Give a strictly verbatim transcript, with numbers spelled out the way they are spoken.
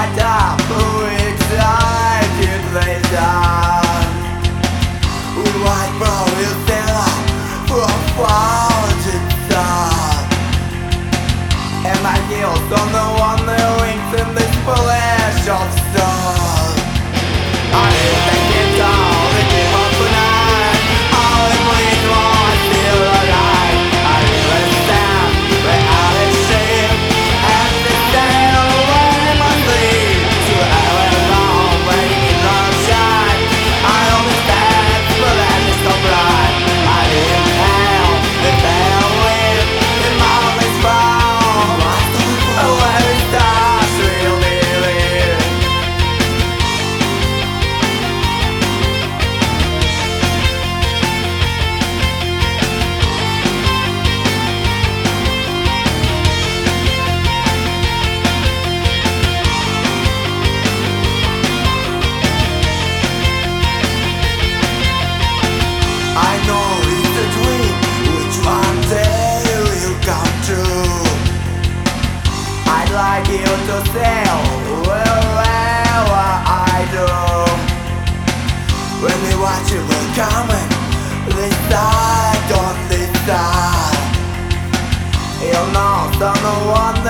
light up, excited they done. With white brow will sail up from fountain sun. And my heels on the one that winks in this splash of sun. I didn't think it all, it came up tonight. All in bleeds while I feel alive. I really stand without a shame. And the sail away my sleep. To hell alone, waiting in sunshine. I understand, but that is so bright. I didn't hail the pale wind in my only frown. Where the stars really live. I know it's a dream which one day will come true. I'd like you to sail wherever I do. When we watch it, we're coming this side on this side. You'll know, don't know what